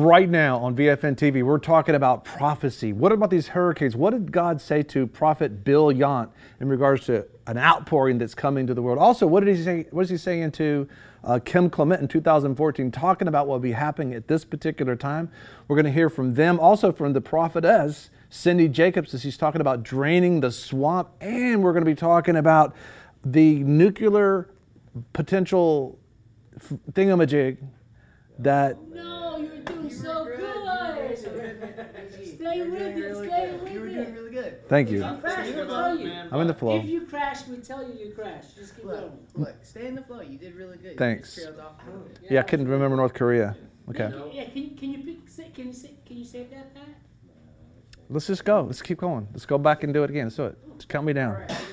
Right now on VFN TV, we're talking about prophecy. What about these hurricanes? What did God say to Prophet Bill Yount in regards to an outpouring that's coming to the world? Also, what did he say? What is he saying to Kim Clement in 2014, talking about what will be happening at this particular time? We're going to hear from them, also from the prophetess Cindy Jacobs, as she's talking about draining the swamp, and we're going to be talking about the nuclear potential thingamajig that. No, you're doing so good. Stay with it. Stay with it. You were doing really good. Thank you. If you crash, we'll tell you. I'm in the flow. If you crash, we tell you you crashed. Just keep going. Look, stay in the flow. You did really good. Thanks. You just trailed off a little bit. Yeah, I couldn't remember North Korea. Okay. Yeah, can you save that, Pat? Let's just go. Let's keep going. Let's go back and do it again. Let's do it. Just count me down. All right, here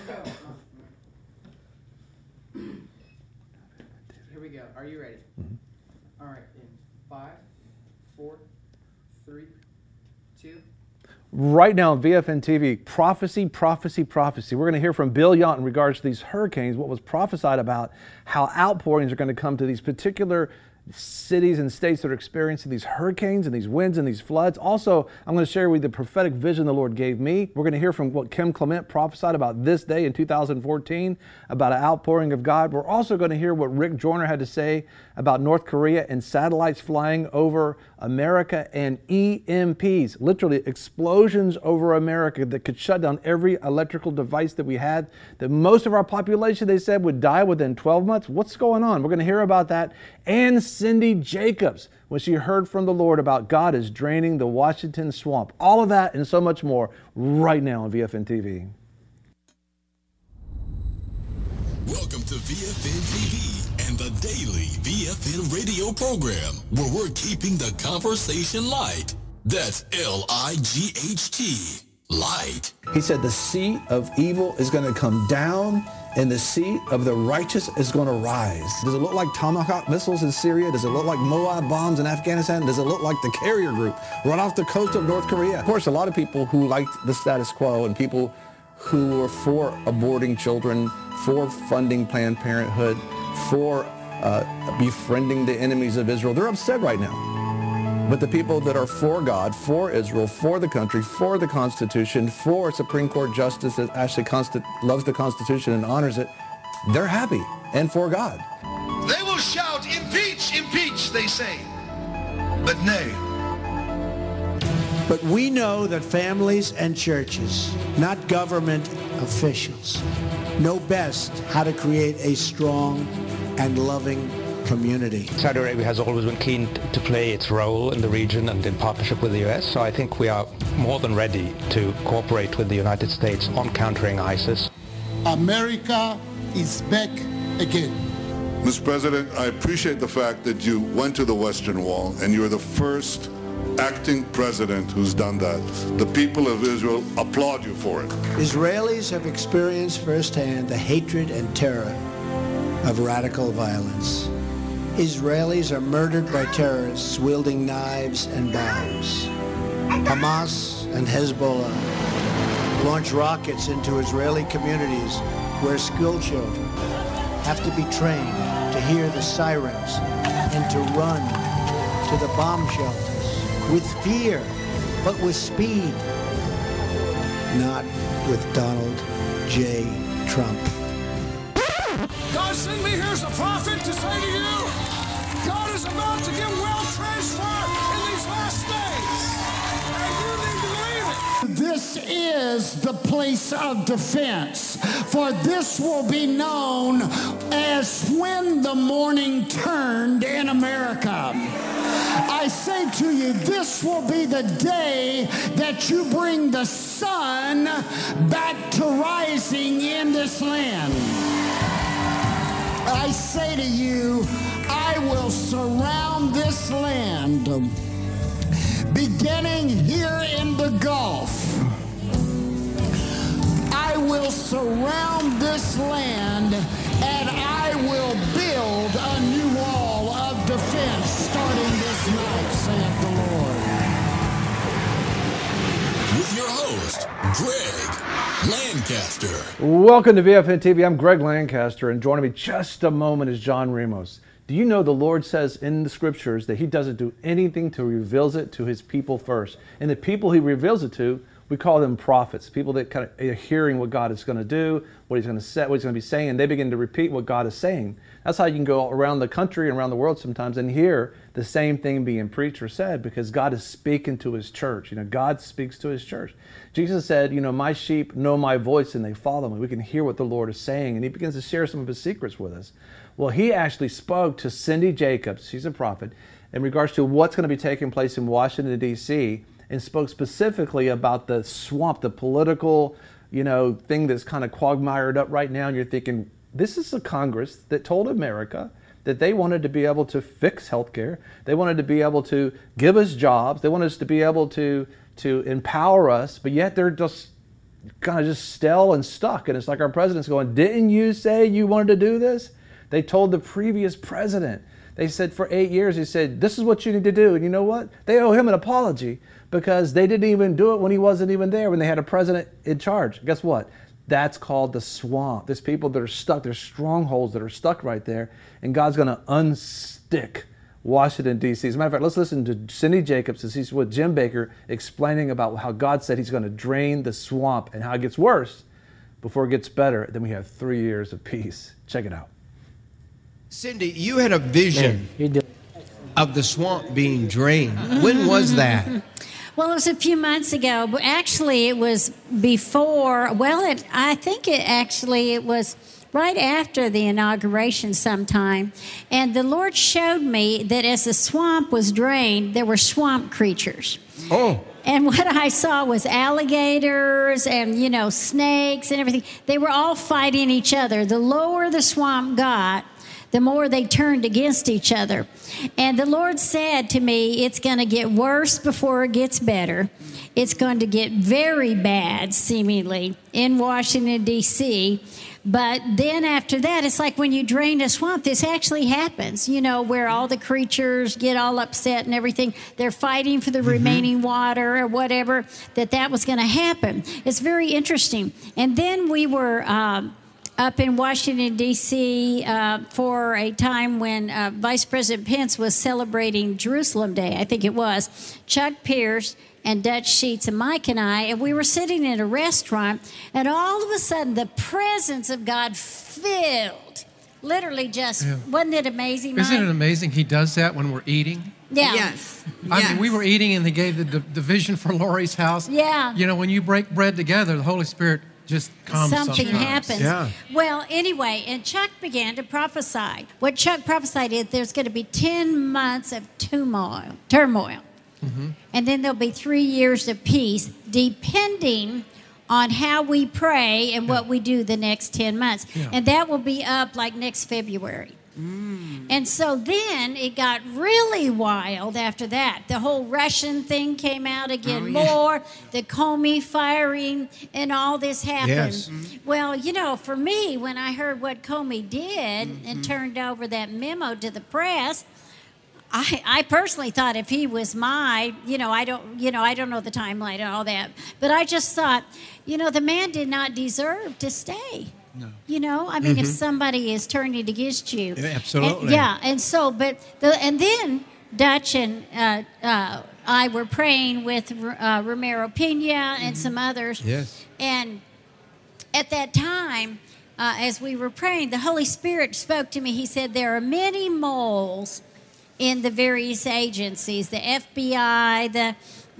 we go. Here we go. Are you ready? All right, in 5, 4, 3, 2. Right now on VFN TV, prophecy, prophecy, prophecy. We're going to hear from Bill Yount in regards to these hurricanes, what was prophesied about, how outpourings are going to come to these particular cities and states that are experiencing these hurricanes and these winds and these floods. Also, I'm going to share with you the prophetic vision the Lord gave me. We're going to hear from what Kim Clement prophesied about this day in 2014, about an outpouring of God. We're also going to hear what Rick Joyner had to say about North Korea and satellites flying over America and EMPs, literally explosions over America that could shut down every electrical device that we had, that most of our population, they said, would die within 12 months. What's going on? We're going to hear about that. And Cindy Jacobs, when she heard from the Lord about God is draining the Washington swamp. All of that and so much more right now on VFN TV. Welcome to VFN TV and the daily VFN radio program, where we're keeping the conversation light. That's L-I-G-H-T, light. He said the seed of evil is going to come down and the seed of the righteous is going to rise. Does it look like Tomahawk missiles in Syria? Does it look like Moab bombs in Afghanistan? Does it look like the carrier group right off the coast of North Korea? Of course, a lot of people who liked the status quo and people who were for aborting children, for funding Planned Parenthood, for befriending the enemies of Israel, they're upset right now. But the people that are for God, for Israel, for the country, for the Constitution, for Supreme Court justice that actually loves the Constitution and honors it, they're happy and for God. They will shout, impeach, impeach, they say, but nay. But we know that families and churches, not government officials, know best how to create a strong and loving community. Saudi Arabia has always been keen to play its role in the region and in partnership with the U.S., so I think we are more than ready to cooperate with the United States on countering ISIS. America is back again. Mr. President, I appreciate the fact that you went to the Western Wall and you're the first acting president who's done that. The people of Israel applaud you for it. Israelis have experienced firsthand the hatred and terror of radical violence. Israelis are murdered by terrorists wielding knives and bombs. Hamas and Hezbollah launch rockets into Israeli communities where school children have to be trained to hear the sirens and to run to the bomb shelters with fear, but with speed, not with Donald J. Trump. God sent me here as a prophet to say to you, God is about to give wealth transfer in these last days. And you need to believe it. This is the place of defense, for this will be known as when the morning turned in America. I say to you, this will be the day that you bring the sun back to rising in this land. I say to you, I will surround this land, beginning here in the Gulf. I will surround this land, and I will build a new wall of defense starting this night, saith the Lord. With your host, Greg Lancaster. Welcome to VFN TV. I'm Greg Lancaster, and joining me just a moment is John Ramos. Do you know the Lord says in the scriptures that he doesn't do anything to reveals it to his people first? And the people he reveals it to, we call them prophets, people that kind of are hearing what God is going to do, what he's going to say, what he's going to be saying, and they begin to repeat what God is saying. That's how you can go around the country and around the world sometimes and hear the same thing being preached or said, because God is speaking to his church. You know, God speaks to his church. Jesus said, you know, my sheep know my voice and they follow me. We can hear what the Lord is saying, and he begins to share some of his secrets with us. Well, he actually spoke to Cindy Jacobs, she's a prophet, in regards to what's going to be taking place in Washington, D.C., and spoke specifically about the swamp, the political, you know, thing that's kind of quagmired up right now. And you're thinking, this is a Congress that told America that they wanted to be able to fix healthcare. They wanted to be able to give us jobs. They wanted us to be able to empower us, but yet they're just kind of just still and stuck. And it's like our president's going, didn't you say you wanted to do this? They told the previous president. They said for 8 years, he said, this is what you need to do. And you know what? They owe him an apology because they didn't even do it when he wasn't even there, when they had a president in charge. Guess what? That's called the swamp. There's people that are stuck. There's strongholds that are stuck right there. And God's going to unstick Washington, D.C. As a matter of fact, let's listen to Cindy Jacobs as he's with Jim Baker explaining about how God said he's going to drain the swamp and how it gets worse before it gets better. Then we have 3 years of peace. Check it out. Cindy, you had a vision of the swamp being drained. When was that? Well, it was a few months ago. But actually, it was before. Well, I think it was right after the inauguration sometime. And the Lord showed me that as the swamp was drained, there were swamp creatures. Oh. And what I saw was alligators and, you know, snakes and everything. They were all fighting each other. The lower the swamp got, the more they turned against each other. And the Lord said to me, it's going to get worse before it gets better. It's going to get very bad, seemingly, in Washington, D.C., but then after that, it's like when you drain a swamp, this actually happens, you know, where all the creatures get all upset and everything. They're fighting for the remaining water or whatever, that was going to happen. It's very interesting. And then we were up in Washington, D.C. For a time when Vice President Pence was celebrating Jerusalem Day, I think it was. Chuck Pierce and Dutch Sheets and Mike and I, and we were sitting in a restaurant, and all of a sudden the presence of God filled, literally just, wasn't it amazing, Mike? Isn't it amazing he does that when we're eating? Yeah. Yes. I mean, we were eating and they gave the vision for Lori's house. Yeah. You know, when you break bread together, the Holy Spirit just comes Something sometimes. happens. Yeah. Well, anyway, and Chuck began to prophesy. What Chuck prophesied is there's going to be 10 months of turmoil. Mm-hmm. And then there'll be 3 years of peace, depending on how we pray and what we do the next 10 months. Yeah. And that will be up like next February. And so then it got really wild after that. The whole Russian thing came out again more, the Comey firing, and all this happened. Yes. Well, you know, for me, when I heard what Comey did and turned over that memo to the press, I personally thought if he was I don't know the timeline and all that, but I just thought, you know, the man did not deserve to stay. No. You know, I mean, if somebody is turning against you. Yeah, absolutely. And so, and then Dutch and I were praying with Romero Pena and some others. Yes. And at that time, as we were praying, the Holy Spirit spoke to me. He said, there are many moles in the various agencies, the FBI,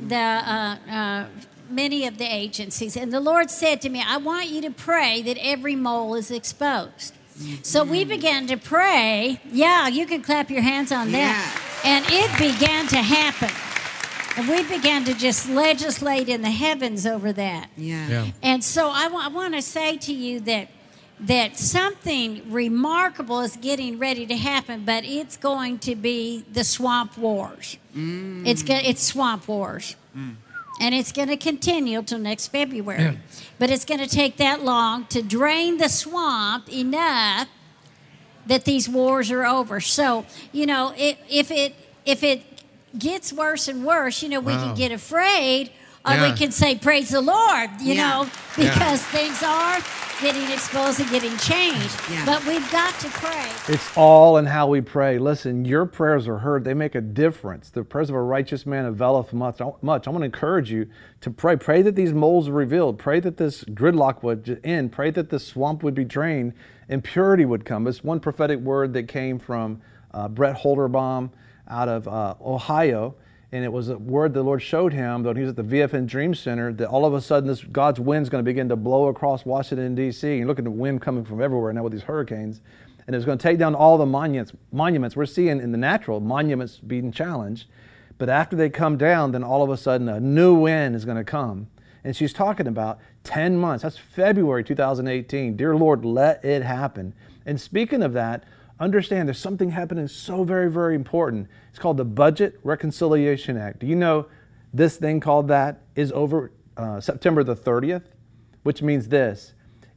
many of the agencies. And the Lord said to me, I want you to pray that every mole is exposed. So we began to pray. Yeah, you can clap your hands on that. And it began to happen. And we began to just legislate in the heavens over that. Yeah. And so I want to say to you that something remarkable is getting ready to happen, but it's going to be the swamp wars. It's swamp wars. And it's going to continue till next February. Yeah. But it's going to take that long to drain the swamp enough that these wars are over. So, you know, if it gets worse and worse, you know, we can get afraid, or we can say, praise the Lord, you know, because things are getting exposed and getting changed. Yeah. But we've got to pray. It's all in how we pray. Listen, your prayers are heard. They make a difference. The prayers of a righteous man availeth much. I want to encourage you to pray. Pray that these moles are revealed. Pray that this gridlock would end. Pray that this swamp would be drained and purity would come. It's one prophetic word that came from Brett Holderbaum out of Ohio. And it was a word the Lord showed him when he was at the VFN Dream Center, that all of a sudden this God's wind's going to begin to blow across Washington, D.C. You look at the wind coming from everywhere now with these hurricanes. And it's going to take down all the monuments. We're seeing in the natural monuments being challenged. But after they come down, then all of a sudden a new wind is going to come. And she's talking about 10 months. That's February 2018. Dear Lord, let it happen. And speaking of that, understand there's something happening so very, very important. It's called the Budget Reconciliation Act. Do you know this thing called that is over September the 30th? Which means this: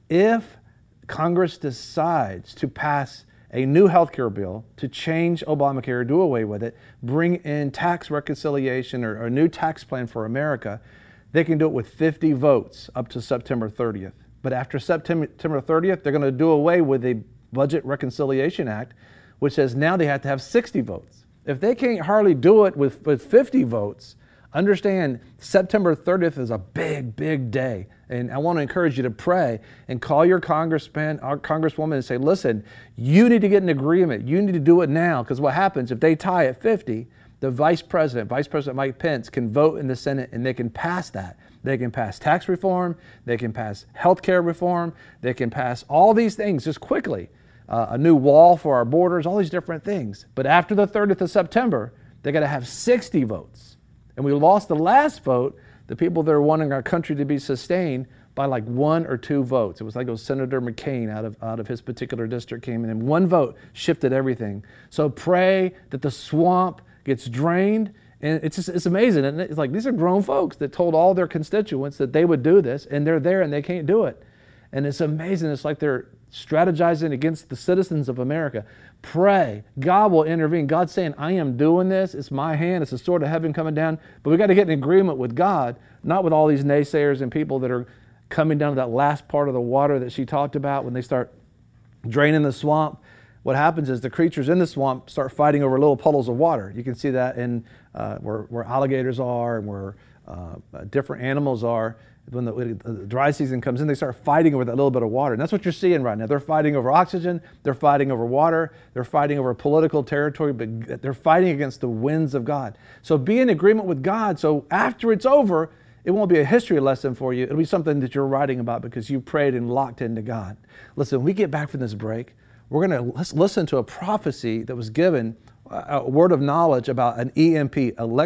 if Congress decides to pass a new health care bill to change Obamacare, do away with it, bring in tax reconciliation or a new tax plan for America, they can do it with 50 votes up to September 30th. But after September 30th, they're going to do away with the Budget Reconciliation Act, which says now they have to have 60 votes. If they can't hardly do it with 50 votes, understand September 30th is a big, big day. And I want to encourage you to pray and call your congressman or congresswoman and say, listen, you need to get an agreement. You need to do it now, because what happens if they tie at 50, the Vice President Mike Pence, can vote in the Senate and they can pass that. They can pass tax reform, they can pass health care reform, they can pass all these things just quickly. A new wall for our borders, all these different things. But after the 30th of September, they got to have 60 votes. And we lost the last vote, the people that are wanting our country to be sustained, by like 1 or 2 votes. It was like Senator McCain out of his particular district came in, and 1 vote shifted everything. So pray that the swamp gets drained. And it's amazing. And it's like, these are grown folks that told all their constituents that they would do this, and they're there and they can't do it. And it's amazing. It's like they're strategizing against the citizens of America. Pray. God will intervene. God's saying, I am doing this. It's my hand. It's the sword of heaven coming down. But we got to get in agreement with God, not with all these naysayers and people that are coming down to that last part of the water that she talked about when they start draining the swamp. What happens is the creatures in the swamp start fighting over little puddles of water. You can see that in where alligators are and where different animals are. When the dry season comes in, they start fighting over that little bit of water. And that's what you're seeing right now. They're fighting over oxygen, they're fighting over water, they're fighting over political territory, but they're fighting against the winds of God. So be in agreement with God, so after it's over, it won't be a history lesson for you. It'll be something that you're writing about because you prayed and locked into God. Listen, when we get back from this break, we're going to listen to a prophecy that was given, a word of knowledge about an EMP,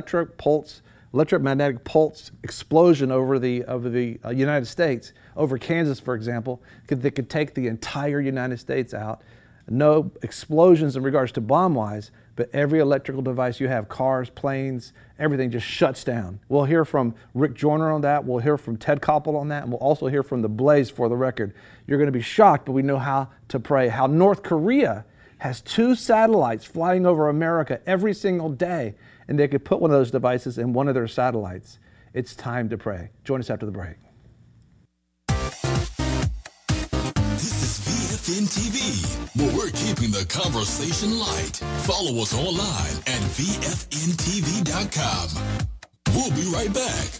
electromagnetic pulse explosion over the United States, over Kansas, for example, that could take the entire United States out. No explosions in regards to bomb-wise, but every electrical device you have, cars, planes, everything just shuts down. We'll hear from Rick Joyner on that. We'll hear from Ted Koppel on that. And we'll also hear from the Blaze for the record. You're going to be shocked, but we know how to pray. How North Korea has 2 satellites flying over America every single day, and they could put one of those devices in one of their satellites. It's time to pray. Join us after the break. This is VFN TV, where we're keeping the conversation light. Follow us online at VFNTV.com. We'll be right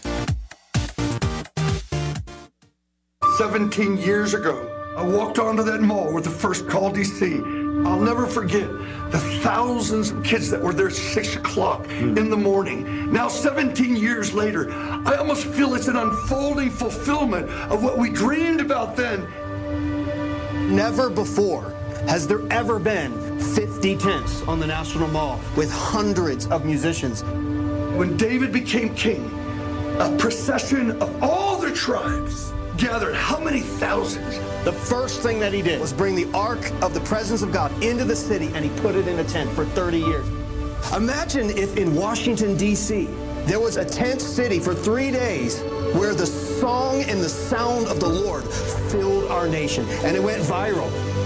back. 17 years ago, I walked onto that mall with the first Call DC. I'll never forget the thousands of kids that were there at 6 o'clock in the morning. Now, 17 years later, I almost feel it's an unfolding fulfillment of what we dreamed about then. Never before has there ever been 50 tents on the National Mall with hundreds of musicians. When David became king, a procession of all the tribes gathered how many thousands? The first thing that he did was bring the Ark of the Presence of God into the city, and he put it in a tent for 30 years. Imagine if in Washington, D.C., there was a tent city for 3 days where the song and the sound of the Lord filled our nation, and it went viral.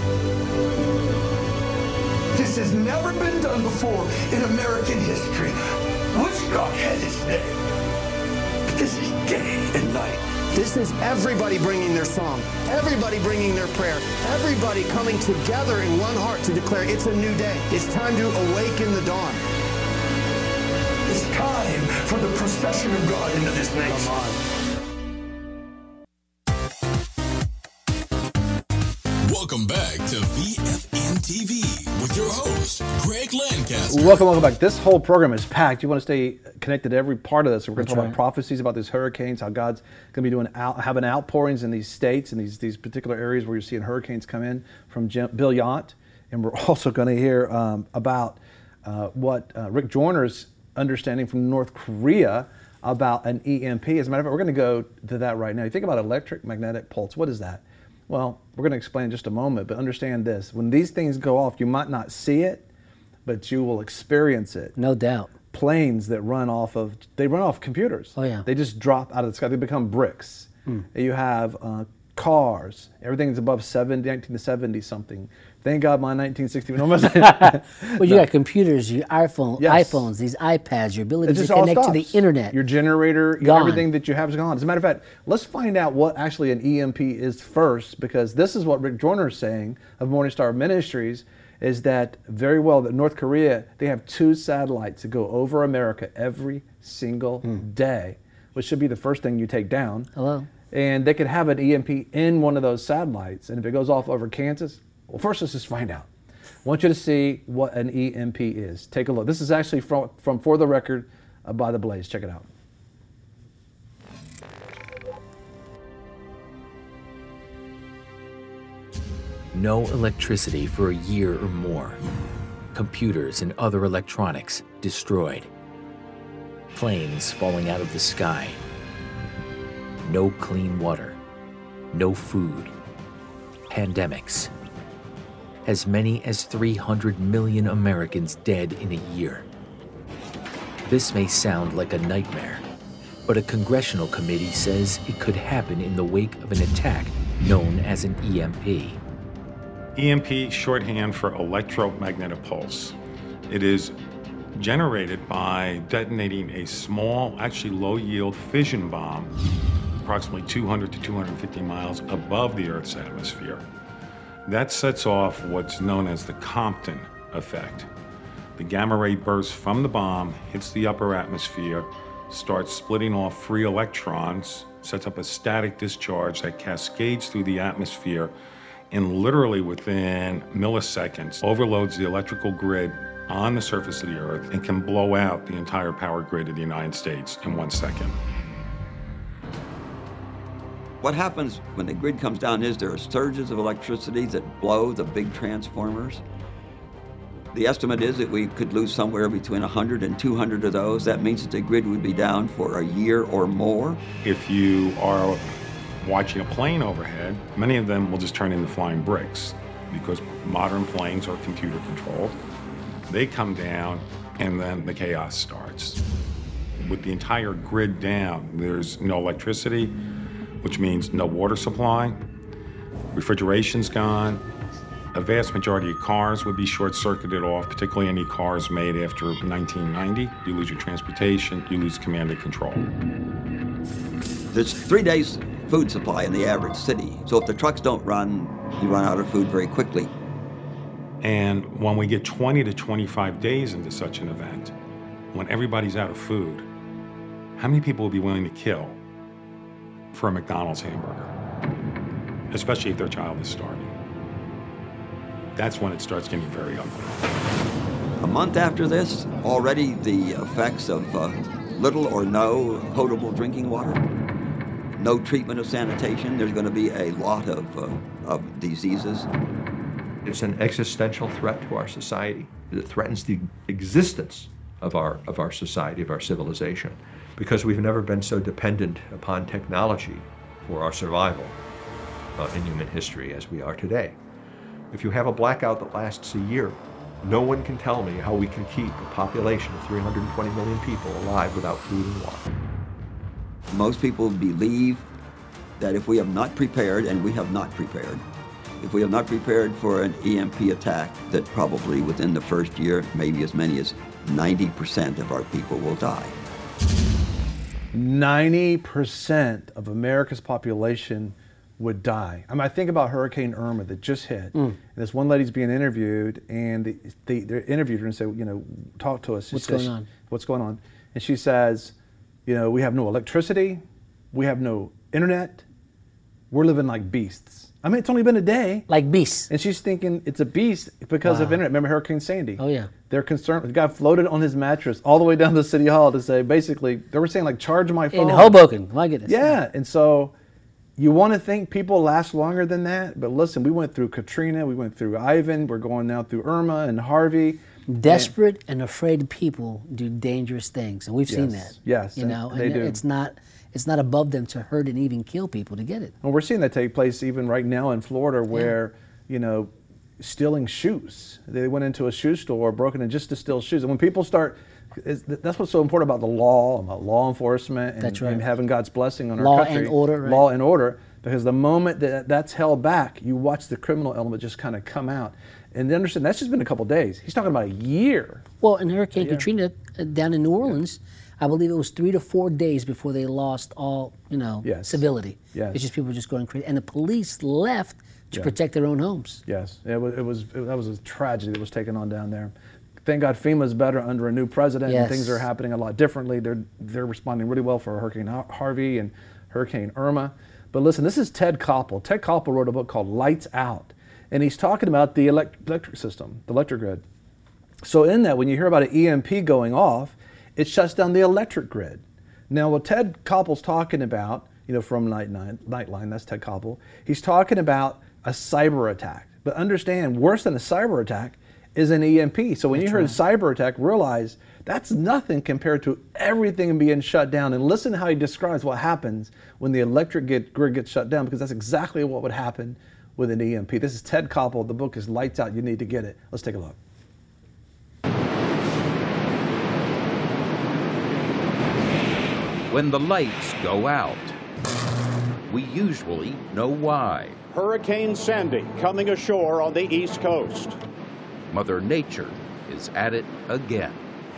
This has never been done before in American history. Woodstock had its day, but this is day and night. This is everybody bringing their song, everybody bringing their prayer, everybody coming together in one heart to declare it's a new day. It's time to awaken the dawn. It's time for the procession of God into this nation. Come on. Welcome back to VFN TV with your host, Greg Lancaster. Welcome back. This whole program is packed. You want to stay connected to every part of this. We're going to talk That's about right. prophecies about these hurricanes, how God's going to be having outpourings in these states and these particular areas where you're seeing hurricanes come in from Bill Yount. And we're also going to hear about what Rick Joyner's understanding from North Korea about an EMP. As a matter of fact, we're going to go to that right now. You think about electric magnetic pulse. What is that? Well, we're going to explain in just a moment, but understand this. When these things go off, you might not see it, but you will experience it. No doubt. Planes that run off computers. Oh, yeah. They just drop out of the sky. They become bricks. You have cars. Everything's above 1970 something. Thank God my 1960. Well, you got computers, your iPhones, these iPads, your ability to connect to the internet. Your generator, everything that you have is gone. As a matter of fact, let's find out what actually an EMP is first, because this is what Rick Joyner is saying of Morning Star Ministries, is that very well that North Korea, they have 2 satellites that go over America every single day, which should be the first thing you take down. Hello. And they could have an EMP in one of those satellites, and if it goes off over Kansas, well, first let's just find out. I want you to see what an EMP is. Take a look. This is actually from For the Record by The Blaze. Check it out. No electricity for a year or more. Computers and other electronics destroyed. Planes falling out of the sky. No clean water. No food. Pandemics. As many as 300 million Americans dead in a year. This may sound like a nightmare, but a congressional committee says it could happen in the wake of an attack known as an EMP. EMP, shorthand for electromagnetic pulse. It is generated by detonating a small, actually low-yield fission bomb approximately 200 to 250 miles above the Earth's atmosphere. That sets off what's known as the Compton effect. The gamma ray burst from the bomb, hits the upper atmosphere, starts splitting off free electrons, sets up a static discharge that cascades through the atmosphere, and literally within milliseconds overloads the electrical grid on the surface of the Earth and can blow out the entire power grid of the United States in 1 second. What happens when the grid comes down is there are surges of electricity that blow the big transformers. The estimate is that we could lose somewhere between 100 and 200 of those. That means that the grid would be down for a year or more. If you are watching a plane overhead, many of them will just turn into flying bricks because modern planes are computer controlled. They come down and then the chaos starts. With the entire grid down, there's no electricity, which means no water supply, refrigeration's gone. A vast majority of cars would be short-circuited off, particularly any cars made after 1990. You lose your transportation, you lose command and control. There's 3 days food supply in the average city. So if the trucks don't run, you run out of food very quickly. And when we get 20 to 25 days into such an event, when everybody's out of food, how many people will be willing to kill for a McDonald's hamburger, especially if their child is starving? That's when it starts getting very ugly. A month after this, already the effects of little or no potable drinking water, no treatment of sanitation. There's going to be a lot of diseases. It's an existential threat to our society. It threatens the existence of our society, of our civilization, because we've never been so dependent upon technology for our survival in human history as we are today. If you have a blackout that lasts a year, no one can tell me how we can keep a population of 320 million people alive without food and water. Most people believe that if we have not prepared, and we have not prepared, if we have not prepared for an EMP attack, that probably within the first year, maybe as many as 90% of our people will die. 90% of America's population would die. I mean, I think about Hurricane Irma that just hit. And this one lady's being interviewed, and they interviewed her and said, talk to us. What's going on? What's going on? And she says, we have no electricity, we have no internet, we're living like beasts. I mean, it's only been a day. Like beasts. And she's thinking it's a beast because of internet. Remember Hurricane Sandy? Oh, yeah. They're concerned. The guy floated on his mattress all the way down to City Hall to say, basically, they were saying, like, charge my phone. In Hoboken, my goodness. Yeah, and so you want to think people last longer than that, but listen, we went through Katrina, we went through Ivan, we're going now through Irma and Harvey. Desperate and afraid people do dangerous things, and we've seen that. Yes, and they do. It's not above them to hurt and even kill people to get it. And we're seeing that take place even right now in Florida, where stealing shoes. They went into a shoe store, broken in just to steal shoes. And when people start, that's what's so important about the law, about law enforcement, and having God's blessing on our country. Law and order, right? Law and order, because the moment that's held back, you watch the criminal element just kind of come out. And understand, that's just been a couple days. He's talking about a year. Well, in Hurricane Katrina down in New Orleans, I believe it was 3 to 4 days before they lost all, civility. Yes. It's just people just going crazy. And the police left to protect their own homes. Yes, that was a tragedy that was taken on down there. Thank God FEMA's better under a new president, and things are happening a lot differently. They're responding really well for Hurricane Harvey and Hurricane Irma. But listen, this is Ted Koppel. Ted Koppel wrote a book called Lights Out, and he's talking about the electric system, the electric grid. So in that, when you hear about an EMP going off, it shuts down the electric grid. Now, what Ted Koppel's talking about, from Nightline, that's Ted Koppel, he's talking about a cyber attack. But understand, worse than a cyber attack is an EMP. So when you hear a cyber attack, realize that's nothing compared to everything being shut down. And listen to how he describes what happens when the electric grid gets shut down, because that's exactly what would happen with an EMP. This is Ted Koppel. The book is Lights Out. You need to get it. Let's take a look. When the lights go out, we usually know why. Hurricane Sandy coming ashore on the East Coast. Mother Nature is at it again.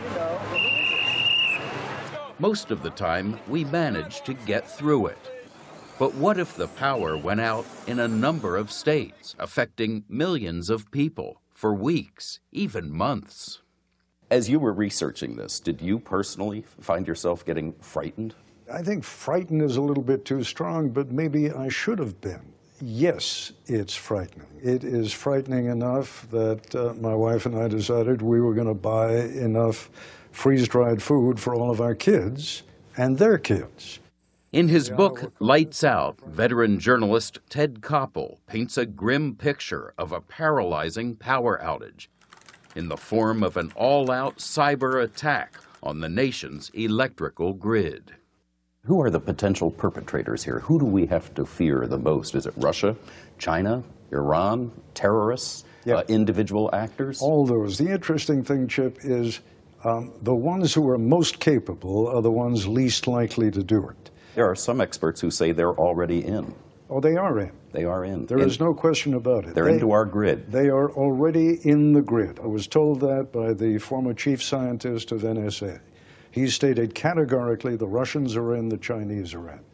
Most of the time, we manage to get through it. But what if the power went out in a number of states, affecting millions of people for weeks, even months? As you were researching this, did you personally find yourself getting frightened? I think frightened is a little bit too strong, but maybe I should have been. Yes, it's frightening. It is frightening enough that my wife and I decided we were going to buy enough freeze-dried food for all of our kids and their kids. In his book, Lights Out, veteran journalist Ted Koppel paints a grim picture of a paralyzing power outage in the form of an all-out cyber attack on the nation's electrical grid. Who are the potential perpetrators here? Who do we have to fear the most? Is it Russia, China, Iran, terrorists, individual actors? All those. The interesting thing, Chip, is the ones who are most capable are the ones least likely to do it. There are some experts who say they're already in. Oh, they are in. They are in. There is no question about it. They're into our grid. They are already in the grid. I was told that by the former chief scientist of NSA. He stated categorically the Russians are in, the Chinese are in.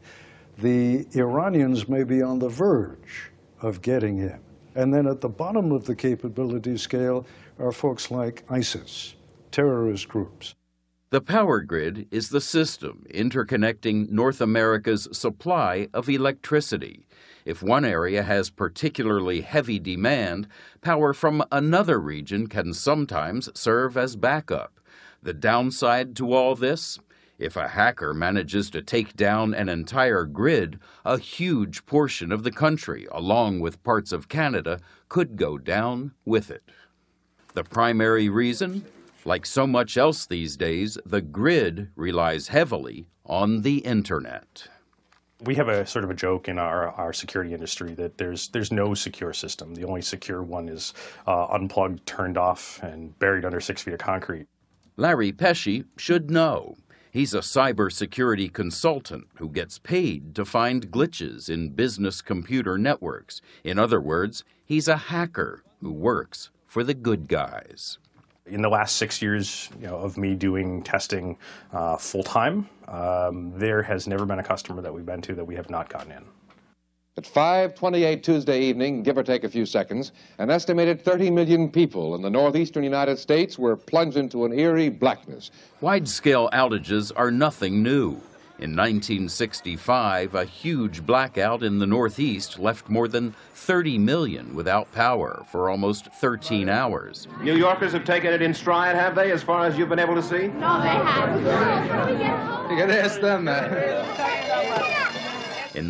The Iranians may be on the verge of getting in. And then at the bottom of the capability scale are folks like ISIS, terrorist groups. The power grid is the system interconnecting North America's supply of electricity. If one area has particularly heavy demand, power from another region can sometimes serve as backup. The downside to all this? If a hacker manages to take down an entire grid, a huge portion of the country, along with parts of Canada, could go down with it. The primary reason? Like so much else these days, the grid relies heavily on the internet. We have a sort of a joke in our security industry that there's no secure system. The only secure one is unplugged, turned off, and buried under 6 feet of concrete. Larry Pesce should know. He's a cybersecurity consultant who gets paid to find glitches in business computer networks. In other words, he's a hacker who works for the good guys. In the last 6 years of me doing testing full-time, there has never been a customer that we've been to that we have not gotten in. At 5:28 Tuesday evening, give or take a few seconds, an estimated 30 million people in the northeastern United States were plunged into an eerie blackness. Wide-scale outages are nothing new. In 1965, a huge blackout in the Northeast left more than 30 million without power for almost 13 hours. New Yorkers have taken it in stride, have they, as far as you've been able to see? No, they haven't. You gotta ask them that. In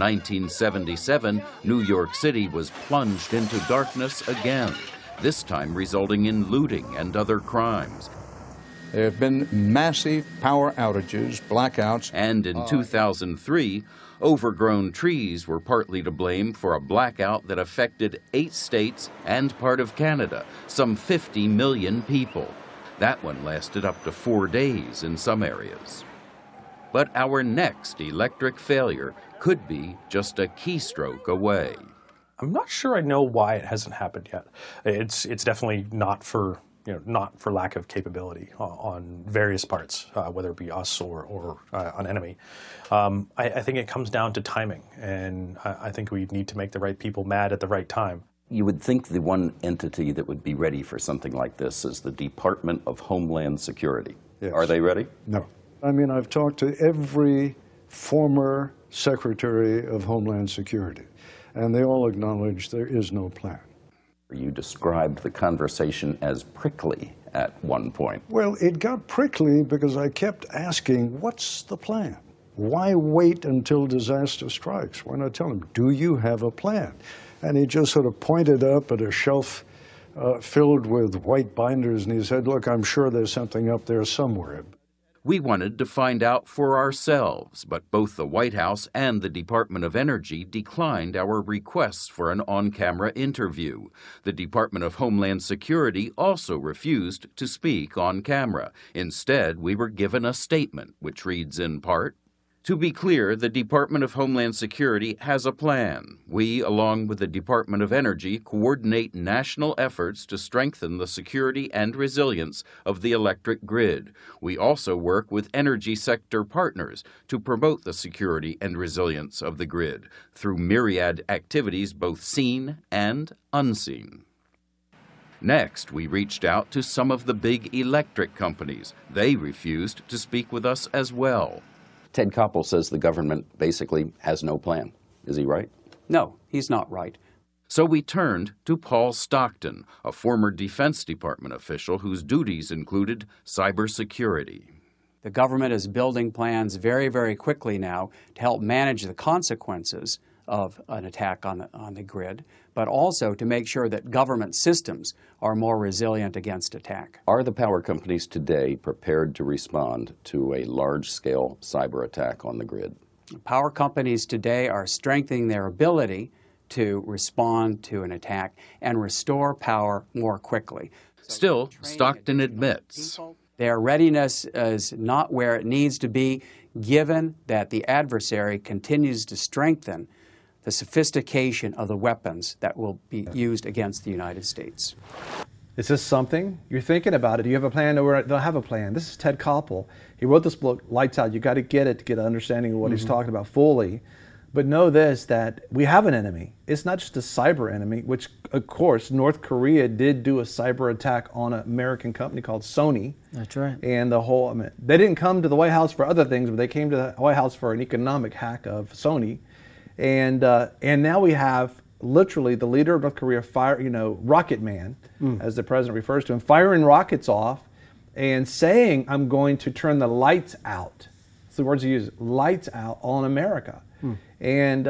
1977, New York City was plunged into darkness again, this time resulting in looting and other crimes. There have been massive power outages, blackouts. And in 2003, overgrown trees were partly to blame for a blackout that affected 8 states and part of Canada, some 50 million people. That one lasted up to 4 days in some areas. But our next electric failure could be just a keystroke away. I'm not sure I know why it hasn't happened yet. It's definitely not for lack of capability on various parts, whether it be us or an enemy. I think it comes down to timing, and I think we need to make the right people mad at the right time. You would think the one entity that would be ready for something like this is the Department of Homeland Security. Yes. Are they ready? No. I mean, I've talked to every former Secretary of Homeland Security, and they all acknowledge there is no plan. You described the conversation as prickly at one point. Well, it got prickly because I kept asking, what's the plan? Why wait until disaster strikes? Why not tell him, do you have a plan? And he just sort of pointed up at a shelf filled with white binders, and he said, look, I'm sure there's something up there somewhere. We wanted to find out for ourselves, but both the White House and the Department of Energy declined our requests for an on-camera interview. The Department of Homeland Security also refused to speak on camera. Instead, we were given a statement, which reads in part, "To be clear, the Department of Homeland Security has a plan. We, along with the Department of Energy, coordinate national efforts to strengthen the security and resilience of the electric grid. We also work with energy sector partners to promote the security and resilience of the grid through myriad activities both seen and unseen." Next, we reached out to some of the big electric companies. They refused to speak with us as well. Ted Koppel says the government basically has no plan. Is he right? No, he's not right. So we turned to Paul Stockton, a former Defense Department official whose duties included cybersecurity. The government is building plans very, very quickly now to help manage the consequences of an attack on the grid, but also to make sure that government systems are more resilient against attack. Are the power companies today prepared to respond to a large-scale cyber attack on the grid? Power companies today are strengthening their ability to respond to an attack and restore power more quickly. Still, Stockton admits their readiness is not where it needs to be, given that the adversary continues to strengthen the sophistication of the weapons that will be used against the United States. Is this something? You're thinking about it. Do you have a plan? Or don't have a plan? This is Ted Koppel. He wrote this book, Lights Out. You got to get it to get an understanding of what he's talking about fully. But know this, that we have an enemy. It's not just a cyber enemy, which, of course, North Korea did do a cyber attack on an American company called Sony. That's right. And the whole, they didn't come to the White House for other things, but they came to the White House for an economic hack of Sony. And now we have literally the leader of North Korea, Rocket Man, as the president refers to him, firing rockets off and saying, I'm going to turn the lights out. That's the words he uses, lights out on America. And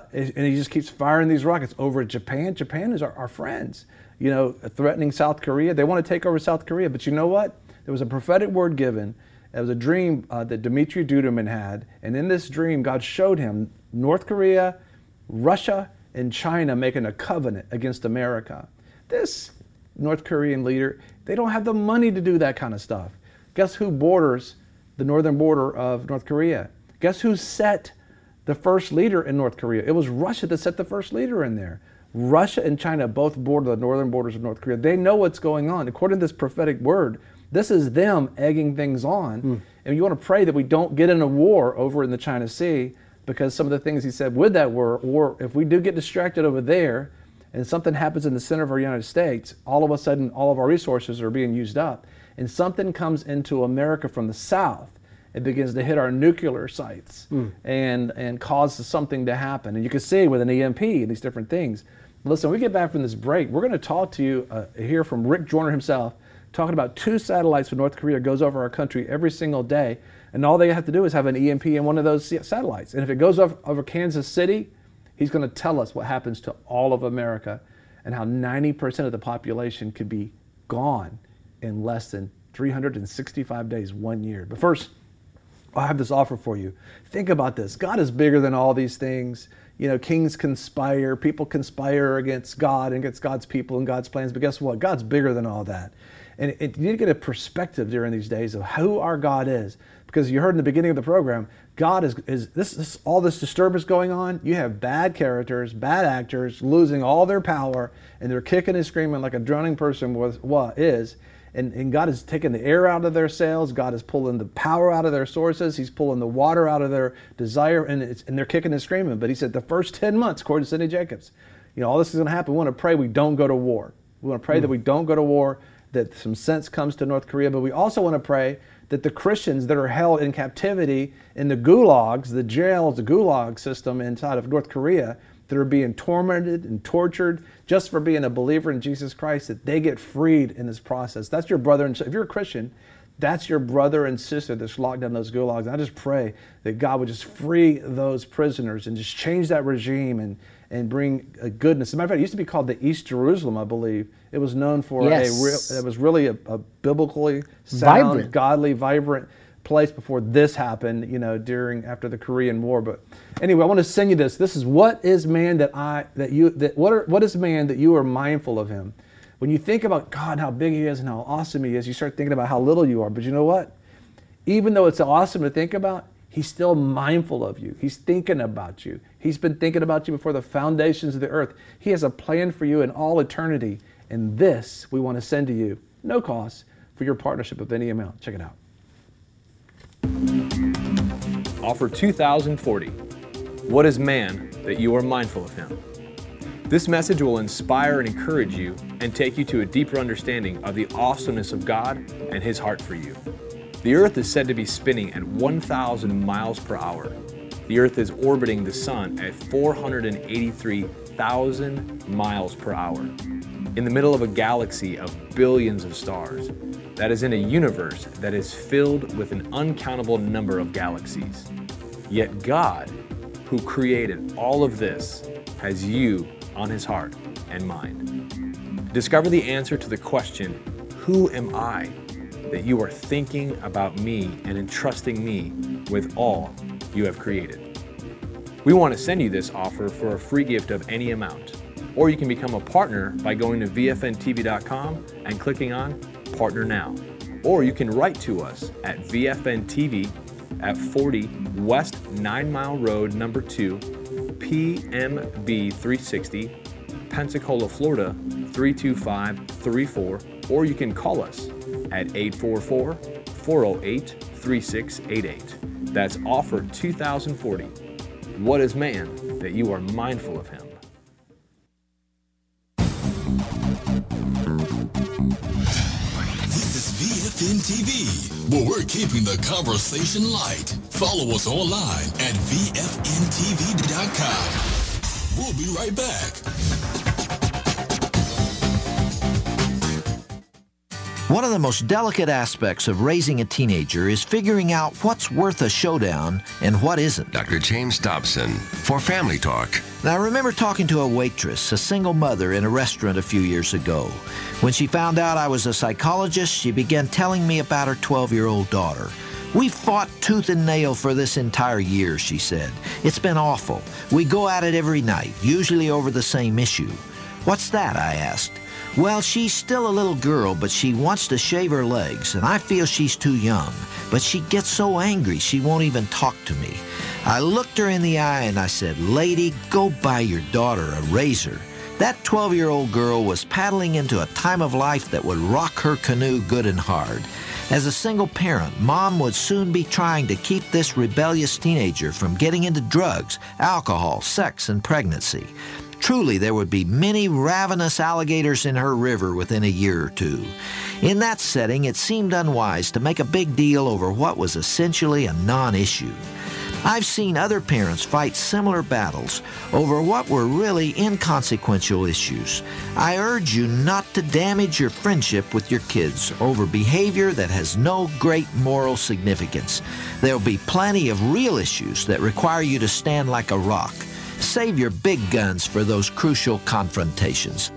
he just keeps firing these rockets over at Japan. Japan is our friends, threatening South Korea. They want to take over South Korea. But you know what? There was a prophetic word given. It was a dream that Dmitry Duduman had. And in this dream, God showed him North Korea, Russia, and China making a covenant against America. This North Korean leader, they don't have the money to do that kind of stuff. Guess who borders the northern border of North Korea? Guess who set the first leader in North Korea? It was Russia that set the first leader in there. Russia and China both border the northern borders of North Korea. They know what's going on. According to this prophetic word, this is them egging things on. And you want to pray that we don't get in a war over in the China Sea, because some of the things he said with that war, or if we do get distracted over there and something happens in the center of our United States, all of a sudden all of our resources are being used up, and something comes into America from the south, it begins to hit our nuclear sites and causes something to happen. And you can see with an EMP and these different things. Listen, when we get back from this break, we're going to talk to you, hear from Rick Joyner himself, talking about 2 satellites from North Korea goes over our country every single day. And all they have to do is have an EMP in one of those satellites. And if it goes over Kansas City, he's going to tell us what happens to all of America and how 90% of the population could be gone in less than 365 days, 1 year. But first, I have this offer for you. Think about this. God is bigger than all these things. You know, kings conspire, people conspire against God and against God's people and God's plans. But guess what? God's bigger than all that. And you need to get a perspective during these days of who our God is. Because you heard in the beginning of the program, God is all this disturbance going on. You have bad characters, bad actors losing all their power, and they're kicking and screaming like a drowning person is. And God is taking the air out of their sails. God is pulling the power out of their sources. He's pulling the water out of their desire, and they're kicking and screaming. But he said the first 10 months, according to Cindy Jacobs, you know, all this is going to happen. We want to pray we don't go to war. We want to pray that we don't go to war, that some sense comes to North Korea. But we also want to pray that the Christians that are held in captivity in the gulags, the jails, the gulag system inside of North Korea, that are being tormented and tortured just for being a believer in Jesus Christ, that they get freed in this process. That's your brother and if you're a Christian, that's your brother and sister that's locked down those gulags. And I just pray that God would just free those prisoners and just change that regime and bring a goodness. As a matter of fact, it used to be called the East Jerusalem, I believe. It was known for it was really a biblically sound, vibrant, godly, vibrant place before this happened, you know, after the Korean War. But anyway, I want to send you this. This is what is man what is man that you are mindful of him? When you think about God, how big he is and how awesome he is, you start thinking about how little you are. But you know what? Even though it's awesome to think about, he's still mindful of you. He's thinking about you. He's been thinking about you before the foundations of the earth. He has a plan for you in all eternity. And this we want to send to you, no cost, for your partnership of any amount. Check it out. Offer 2040. What is man that you are mindful of him? This message will inspire and encourage you and take you to a deeper understanding of the awesomeness of God and his heart for you. The earth is said to be spinning at 1,000 miles per hour. The earth is orbiting the sun at 483,000 miles per hour. In the middle of a galaxy of billions of stars, that is in a universe that is filled with an uncountable number of galaxies. Yet God, who created all of this, has you on his heart and mind. Discover the answer to the question, who am I, that you are thinking about me and entrusting me with all you have created. We want to send you this offer for a free gift of any amount. Or you can become a partner by going to VFNTV.com and clicking on Partner Now. Or you can write to us at VFN TV at 40 West 9 Mile Road, number 2, PMB 360, Pensacola, Florida 32534. Or you can call us at 844-408-3688. That's offer 2040. What is man that you are mindful of him? VFN TV, where we're keeping the conversation light. Follow us online at VFNTV.com. We'll be right back. One of the most delicate aspects of raising a teenager is figuring out what's worth a showdown and what isn't. Dr. James Dobson for Family Talk. Now, I remember talking to a waitress, a single mother, in a restaurant a few years ago. When she found out I was a psychologist, she began telling me about her 12-year-old daughter. We fought tooth and nail for this entire year, she said. It's been awful. We go at it every night, usually over the same issue. What's that? I asked. Well, she's still a little girl, but she wants to shave her legs, and I feel she's too young. But she gets so angry she won't even talk to me. I looked her in the eye and I said, "Lady, go buy your daughter a razor." That 12-year-old girl was paddling into a time of life that would rock her canoe good and hard. As a single parent, Mom would soon be trying to keep this rebellious teenager from getting into drugs, alcohol, sex, and pregnancy. Truly, there would be many ravenous alligators in her river within a year or two. In that setting, it seemed unwise to make a big deal over what was essentially a non-issue. I've seen other parents fight similar battles over what were really inconsequential issues. I urge you not to damage your friendship with your kids over behavior that has no great moral significance. There'll be plenty of real issues that require you to stand like a rock. Save your big guns for those crucial confrontations.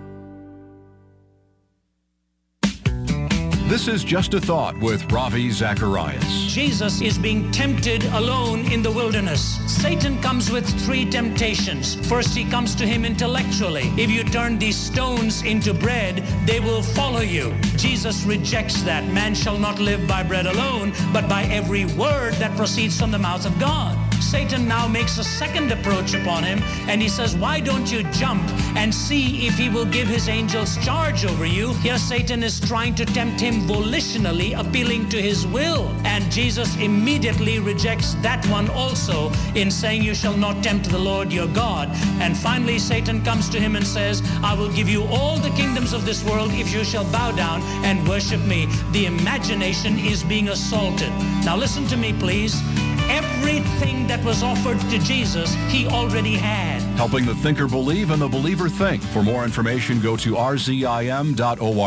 This is Just a Thought with Ravi Zacharias. Jesus is being tempted alone in the wilderness. Satan comes with 3 temptations. First, he comes to him intellectually. If you turn these stones into bread, they will follow you. Jesus rejects that. Man shall not live by bread alone, but by every word that proceeds from the mouth of God. Satan now makes a second approach upon him, and he says, why don't you jump and see if he will give his angels charge over you? Here Satan is trying to tempt him volitionally, appealing to his will. And Jesus immediately rejects that one also in saying, you shall not tempt the Lord your God. And finally Satan comes to him and says, I will give you all the kingdoms of this world if you shall bow down and worship me. The imagination is being assaulted. Now listen to me, please. Everything that was offered to Jesus, he already had. Helping the thinker believe and the believer think. For more information, go to rzim.org.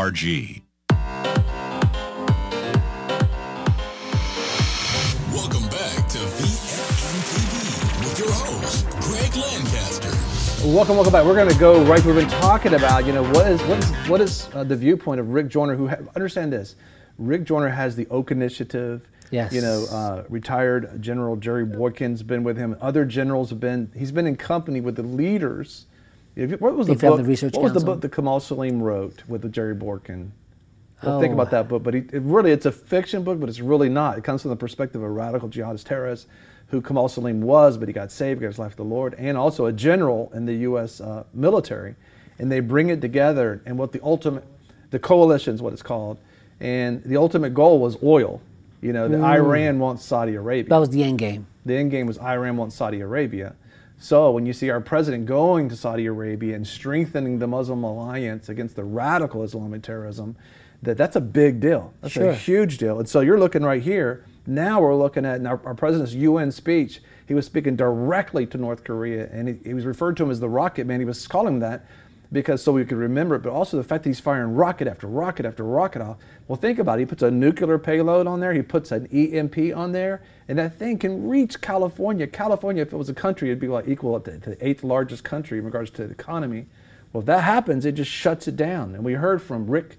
Welcome back to VFN TV with your host, Greg Lancaster. Welcome back. We're going to go right where we've been talking about, what is the viewpoint of Rick Joyner, who, understand this, Rick Joyner has the Oak Initiative. Yes. Retired General Jerry Boykins been with him. Other generals have been. He's been in company with the leaders. What was the book? What was the book that Kamal Salim wrote with Jerry Boykin? Well, think about that book. But it's a fiction book, but it's really not. It comes from the perspective of a radical jihadist terrorist, who Kamal Salim was, but he got saved, gave his life to the Lord, and also a general in the U.S. Military. And they bring it together, and the coalition is what it's called, and the ultimate goal was oil. Iran wants Saudi Arabia. That was the end game. The end game was Iran wants Saudi Arabia. So when you see our president going to Saudi Arabia and strengthening the Muslim alliance against the radical Islamic terrorism, that's a big deal. That's a huge deal. And so you're looking right here. Now we're looking at our president's UN speech. He was speaking directly to North Korea, and he was referred to him as the Rocket Man. He was calling him that because so we could remember it, but also the fact that he's firing rocket after rocket after rocket off. Well, think about it. He puts a nuclear payload on there. He puts an EMP on there, and that thing can reach California. California, if it was a country, it'd be like equal to the 8th largest country in regards to the economy. Well, if that happens, it just shuts it down. And we heard from Rick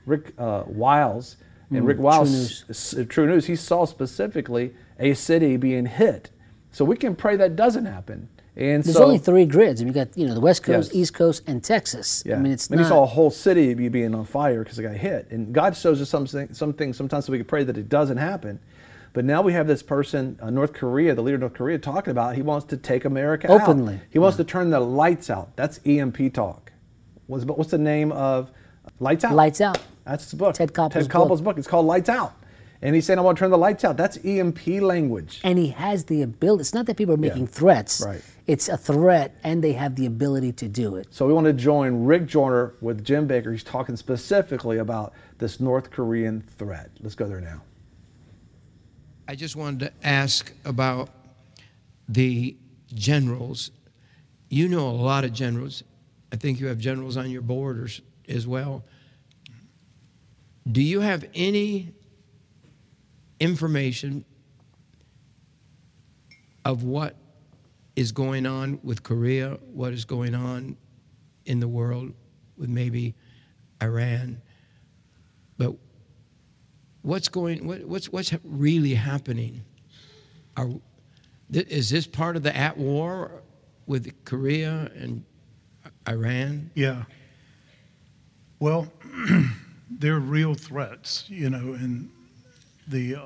Wiles, and Rick Wiles, True News, he saw specifically a city being hit. So we can pray that doesn't happen. And there's only 3 grids. You got the West Coast, East Coast, and Texas. Yeah. I mean, it's not. You saw a whole city being on fire because it got hit. And God shows us something sometimes so we can pray that it doesn't happen. But now we have this person, North Korea, the leader of North Korea, talking about he wants to take America openly. Out. He wants to turn the lights out. That's EMP talk. What's the name of Lights Out? Lights Out. That's the book. Ted Koppel's book. It's called Lights Out. And he's saying, I want to turn the lights out. That's EMP language. And he has the ability. It's not that people are making threats. Right. It's a threat, and they have the ability to do it. So we want to join Rick Joyner with Jim Baker. He's talking specifically about this North Korean threat. Let's go there now. I just wanted to ask about the generals. You know a lot of generals. I think you have generals on your board as well. Do you have any information of what is going on with Korea, what is going on in the world with maybe Iran, but what's really happening? Is this part of the at war with Korea and Iran? Yeah. Well, they're real threats, and the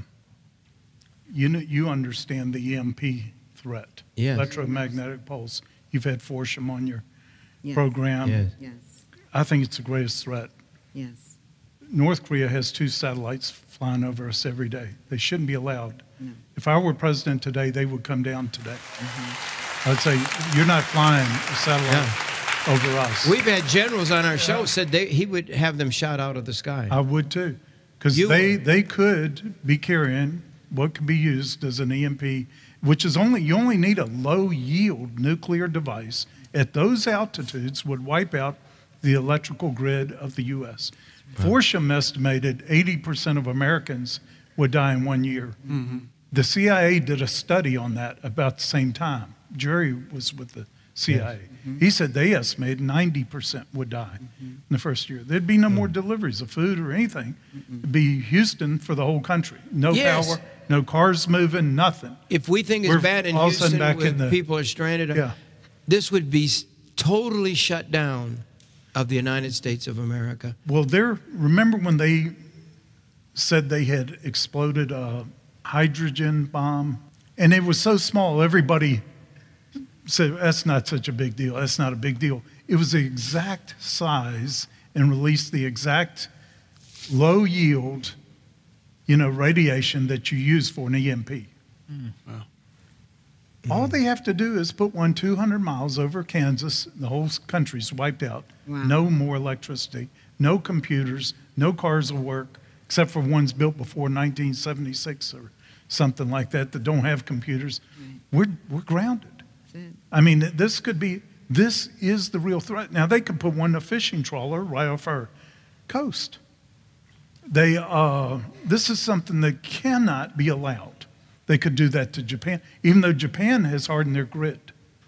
you understand the EMP threat, yes. Electromagnetic pulse. You've had Forsham on your program. Yes. I think it's the greatest threat. Yes. North Korea has 2 satellites flying over us every day. They shouldn't be allowed. No. If I were president today, they would come down today. I'd say, you're not flying a satellite over us. We've had generals on our show said he would have them shot out of the sky. I would too. Because they could be carrying what could be used as an EMP, which is you only need a low yield nuclear device at those altitudes would wipe out the electrical grid of the U.S. Forsham estimated 80% of Americans would die in 1 year. The CIA did a study on that about the same time. Jerry was with the CIA. He said they estimated 90% would die in the first year. There'd be no more deliveries of food or anything. It'd be Houston for the whole country. No power, no cars moving, nothing. If we think it's bad in Houston when people are stranded, this would be totally shut down of the United States of America. Well, remember when they said they had exploded a hydrogen bomb? And it was so small, everybody said, that's not such a big deal. That's not a big deal. It was the exact size and released the exact low yield, radiation that you use for an EMP. Wow. All they have to do is put one 200 miles over Kansas. The whole country's wiped out. Wow. No more electricity, no computers, no cars will work, except for ones built before 1976 or something like that don't have computers. Right. We're grounded. I mean, this is the real threat. Now, they could put a fishing trawler right off our coast. This is something that cannot be allowed. They could do that to Japan, even though Japan has hardened their grid.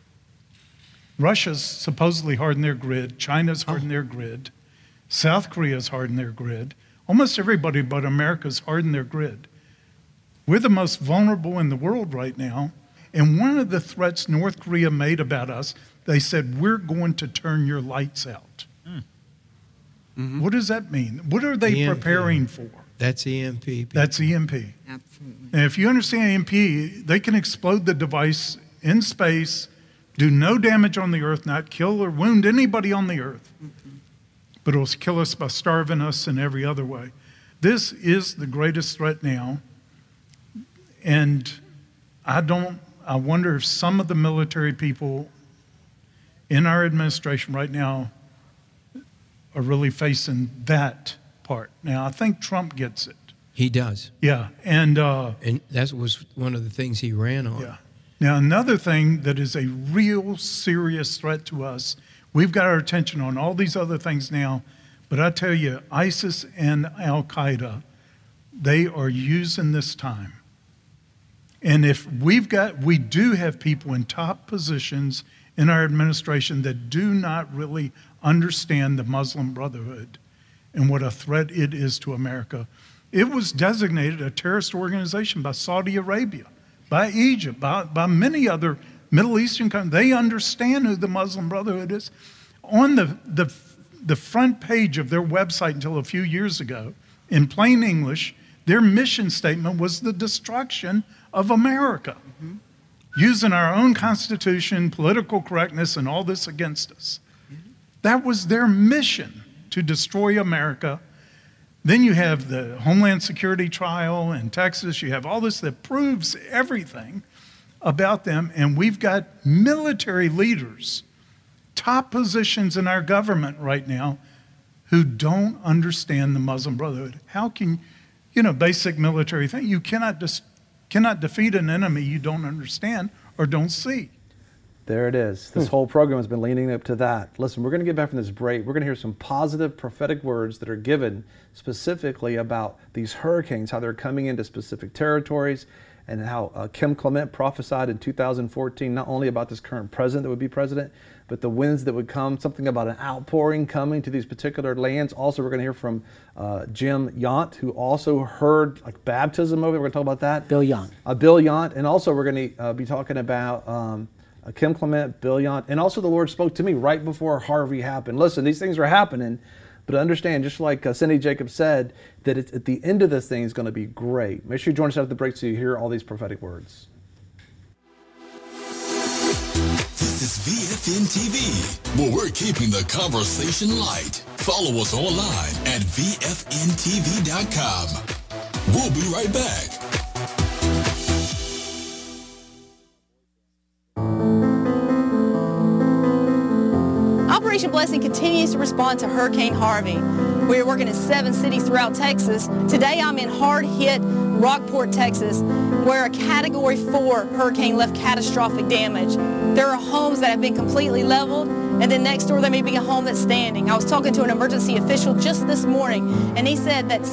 Russia's supposedly hardened their grid. China's hardened their grid. South Korea's hardened their grid. Almost everybody but America's hardened their grid. We're the most vulnerable in the world right now. And one of the threats North Korea made about us, they said, we're going to turn your lights out. What does that mean? What are they EMP. Preparing for? That's EMP. People. That's EMP. Absolutely. And if you understand EMP, they can explode the device in space, do no damage on the Earth, not kill or wound anybody on the Earth. But it'll kill us by starving us in every other way. This is the greatest threat now. And I wonder if some of the military people in our administration right now are really facing that part. Now, I think Trump gets it. He does. Yeah. And that was one of the things he ran on. Yeah. Now, another thing that is a real serious threat to us, we've got our attention on all these other things now, but I tell you, ISIS and Al-Qaeda, they are using this time. And if we do have people in top positions in our administration that do not really understand the Muslim Brotherhood and what a threat it is to America. It was designated a terrorist organization by Saudi Arabia, by Egypt, by many other Middle Eastern countries. They understand who the Muslim Brotherhood is. On the front page of their website until a few years ago, in plain English, their mission statement was the destruction of America, using our own constitution, political correctness, and all this against us. That was their mission, to destroy America. Then you have the Homeland Security trial in Texas. You have all this that proves everything about them. And we've got military leaders, top positions in our government right now, who don't understand the Muslim Brotherhood. How can, basic military thing, you cannot defeat an enemy you don't understand or don't see. There it is. This whole program has been leaning up to that. Listen, we're going to get back from this break. We're going to hear some positive prophetic words that are given specifically about these hurricanes, how they're coming into specific territories, and how Kim Clement prophesied in 2014 not only about this current president that would be president, but the winds that would come, something about an outpouring coming to these particular lands. Also, we're going to hear from Jim Yount, who also heard baptism over. We're going to talk about that. Bill Yount. Bill Yount. And also we're going to be talking about Kim Clement, Bill Yount, and also the Lord spoke to me right before Harvey happened. Listen, these things are happening, but understand, just like Cindy Jacobs said, that at the end of this thing is going to be great. Make sure you join us after the break so you hear all these prophetic words. This is VFN TV, where we're keeping the conversation light. Follow us online at VFNTV.com. We'll be right back. Operation Blessing continues to respond to Hurricane Harvey. We are working in 7 cities throughout Texas. Today I'm in hard-hit Rockport, Texas, where a Category 4 hurricane left catastrophic damage. There are homes that have been completely leveled, and then next door there may be a home that's standing. I was talking to an emergency official just this morning, and he said that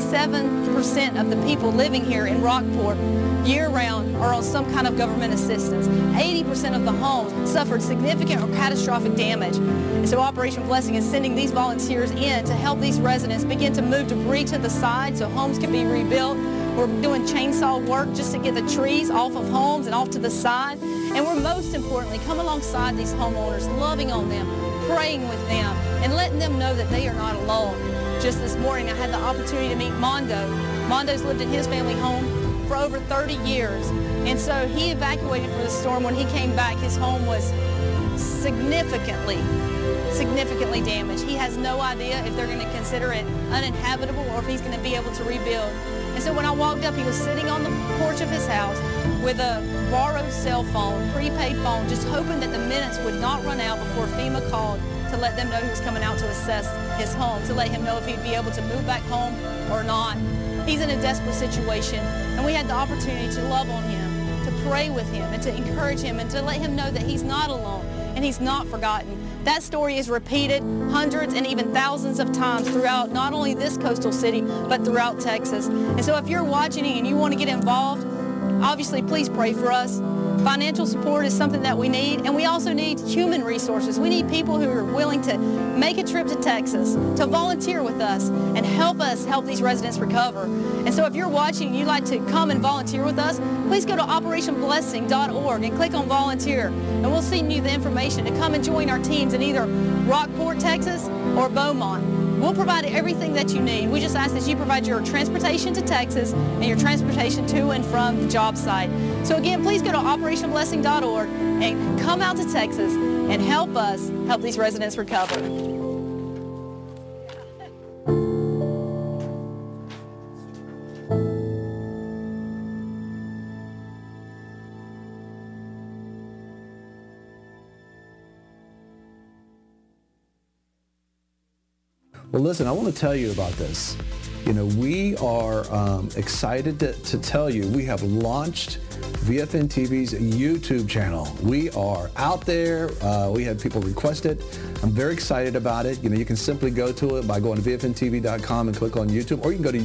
67% of the people living here in Rockport year-round are on some kind of government assistance. 80% of the homes suffered significant or catastrophic damage. And so Operation Blessing is sending these volunteers in to help these residents begin to move debris to the side so homes can be rebuilt. We're doing chainsaw work just to get the trees off of homes and off to the side. And we're most importantly come alongside these homeowners, loving on them, praying with them, and letting them know that they are not alone. Just this morning I had the opportunity to meet Mondo. Mondo's lived in his family home for over 30 years. And so he evacuated for the storm. When he came back, his home was significantly damaged. He has no idea if they're going to consider it uninhabitable or if he's going to be able to rebuild. And so when I walked up, he was sitting on the porch of his house with a borrowed cell phone, prepaid phone, just hoping that the minutes would not run out before FEMA called to let them know he was coming out to assess his home, to let him know if he'd be able to move back home or not. He's in a desperate situation, and we had the opportunity to love on him, to pray with him, and to encourage him, and to let him know that he's not alone and he's not forgotten. That story is repeated hundreds and even thousands of times throughout not only this coastal city, but throughout Texas. And so if you're watching and you want to get involved, obviously please pray for us. Financial support is something that we need, and we also need human resources. We need people who are willing to make a trip to Texas, to volunteer with us, and help these residents recover. And so if you're watching and you'd like to come and volunteer with us, please go to operationblessing.org and click on volunteer, and we'll send you the information to come and join our teams in either Rockport, Texas, or Beaumont. We'll provide everything that you need. We just ask that you provide your transportation to Texas and your transportation to and from the job site. So again, please go to operationblessing.org and come out to Texas and help us help these residents recover. Well, listen, I want to tell you about this. You know, we are excited to tell you we have launched VFN TV's YouTube channel. We are out there. We had people request it. I'm very excited about it. You know, you can simply go to it by going to VFNTV.com and click on YouTube, or you can go to